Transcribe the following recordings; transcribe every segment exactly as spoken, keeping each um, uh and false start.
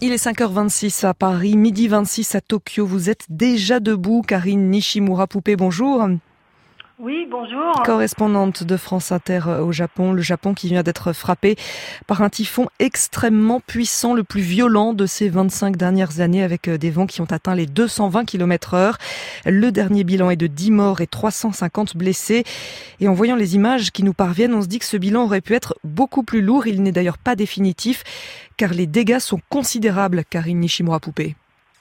Il est cinq heures vingt-six à Paris, midi vingt-six à Tokyo. Vous êtes déjà debout, Karine Nishimura-Poupée, bonjour. Oui, bonjour. Correspondante de France Inter au Japon. Le Japon qui vient d'être frappé par un typhon extrêmement puissant, le plus violent de ces vingt-cinq dernières années, avec des vents qui ont atteint les deux cent vingt kilomètres heure. Le dernier bilan est de dix morts et trois cent cinquante blessés. Et en voyant les images qui nous parviennent, on se dit que ce bilan aurait pu être beaucoup plus lourd. Il n'est d'ailleurs pas définitif, car les dégâts sont considérables, Karine Nishimura-Poupée.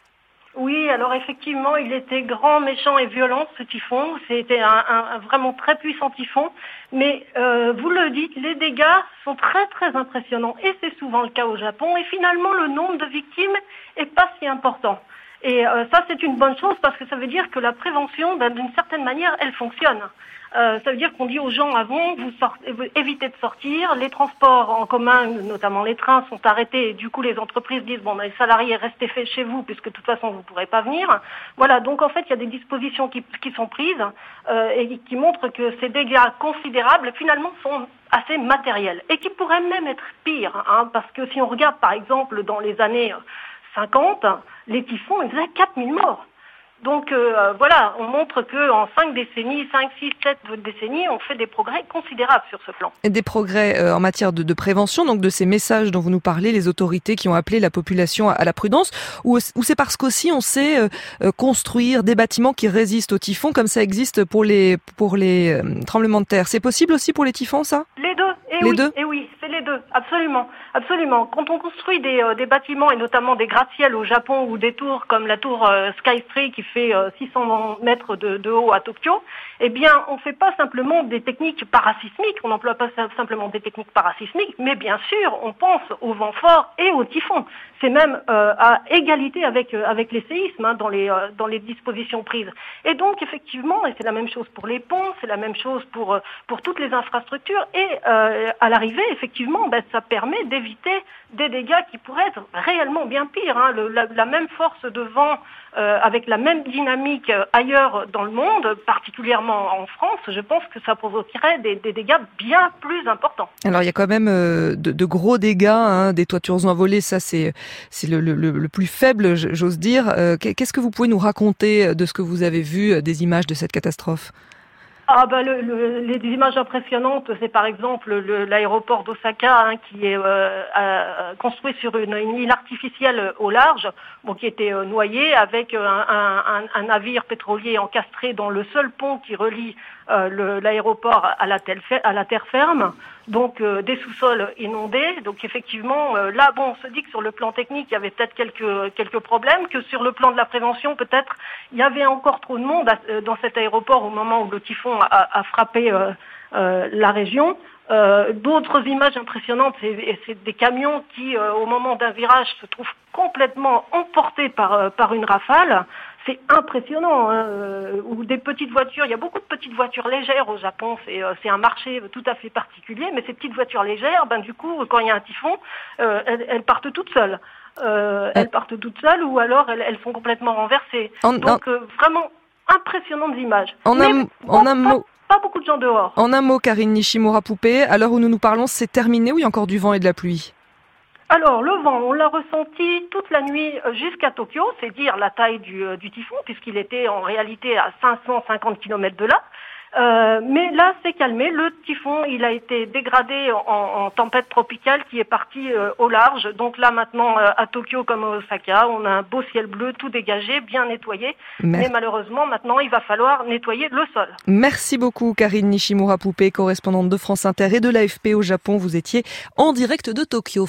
Oui, alors effectivement, il était grand, méchant et violent, ce typhon. C'était un, un, un vraiment très puissant typhon. Mais euh, vous le dites, les dégâts sont très très impressionnants. Et c'est souvent le cas au Japon. Et finalement, le nombre de victimes est pas si important. Et euh, ça, c'est une bonne chose parce que ça veut dire que la prévention, ben, d'une certaine manière, elle fonctionne. Euh, ça veut dire qu'on dit aux gens avant, vous, sortez, vous évitez de sortir, les transports en commun, notamment les trains, sont arrêtés et du coup les entreprises disent bon ben, les salariés restez fait chez vous puisque de toute façon vous ne pourrez pas venir. Voilà, donc en fait il y a des dispositions qui, qui sont prises euh, et qui montrent que ces dégâts considérables finalement sont assez matériels et qui pourraient même être pires, hein, parce que si on regarde par exemple dans les années cinquante, les typhons ils faisaient quatre mille morts. Donc euh, voilà, on montre qu'en cinq décennies, cinq, six, sept décennies, on fait des progrès considérables sur ce plan. Et des progrès euh, en matière de, de prévention, donc de ces messages dont vous nous parlez, les autorités qui ont appelé la population à, à la prudence, ou, ou c'est parce qu'aussi on sait euh, construire des bâtiments qui résistent aux typhons, comme ça existe pour les, pour les euh, tremblements de terre. C'est possible aussi pour les typhons, ça ? Les deux, et les oui, deux et oui, c'est les deux, absolument, absolument. Quand on construit des, euh, des bâtiments, et notamment des gratte-ciels au Japon, ou des tours comme la tour euh, Sky Tree qui fait euh, six cents mètres de, de haut à Tokyo, eh bien, on ne fait pas simplement des techniques parasismiques, on n'emploie pas simplement des techniques parasismiques, mais bien sûr, on pense au vent fort et au typhon. C'est même euh, à égalité avec euh, avec les séismes hein, dans les euh, dans les dispositions prises. Et donc effectivement, et c'est la même chose pour les ponts, c'est la même chose pour euh, pour toutes les infrastructures. Et euh, à l'arrivée, effectivement, ben, ça permet d'éviter des dégâts qui pourraient être réellement bien pires. Hein. Le, la, la même force de vent euh, avec la même dynamique euh, ailleurs dans le monde, particulièrement en France, je pense que ça provoquerait des, des dégâts bien plus importants. Alors il y a quand même euh, de, de gros dégâts, hein, des toitures envolées, ça c'est c'est le, le, le plus faible, j'ose dire. Euh, qu'est-ce que vous pouvez nous raconter de ce que vous avez vu, des images de cette catastrophe ? Ah bah le, le, les images impressionnantes, c'est par exemple le, l'aéroport d'Osaka hein, qui est euh, euh, construit sur une, une île artificielle au large, bon, qui était euh, noyée avec un, un, un navire pétrolier encastré dans le seul pont qui relie euh, le, l'aéroport à la, tel, à la terre ferme. Donc euh, des sous-sols inondés. Donc effectivement, euh, là, bon, on se dit que sur le plan technique, il y avait peut-être quelques quelques problèmes, que sur le plan de la prévention, peut-être, il y avait encore trop de monde à, euh, dans cet aéroport au moment où le typhon a, a frappé euh, euh, la région. Euh, d'autres images impressionnantes, c'est, c'est des camions qui, euh, au moment d'un virage, se trouvent complètement emportés par euh, par une rafale. C'est impressionnant, hein, euh, ou des petites voitures. Il y a beaucoup de petites voitures légères au Japon. C'est, euh, c'est un marché tout à fait particulier. Mais ces petites voitures légères, ben du coup, quand il y a un typhon, euh, elles, elles partent toutes seules. Euh, elles partent toutes seules, ou alors elles, elles sont complètement renversées. En, Donc euh, vraiment impressionnantes images. En mais un, en un mot. Pas beaucoup de gens dehors. En un mot, Karine Nishimura-Poupée, à l'heure où nous nous parlons, c'est terminé ou il y a encore du vent et de la pluie ? Alors, le vent, on l'a ressenti toute la nuit jusqu'à Tokyo, c'est dire la taille du, du typhon, puisqu'il était en réalité à cinq cent cinquante kilomètres de là. Euh, mais là, c'est calmé. Le typhon, il a été dégradé en, en tempête tropicale qui est partie euh, au large. Donc là, maintenant, euh, à Tokyo comme à Osaka, on a un beau ciel bleu, tout dégagé, bien nettoyé. Merci. Mais malheureusement, maintenant, il va falloir nettoyer le sol. Merci beaucoup, Karine Nishimura-Poupée, correspondante de France Inter et de l'A F P au Japon. Vous étiez en direct de Tokyo.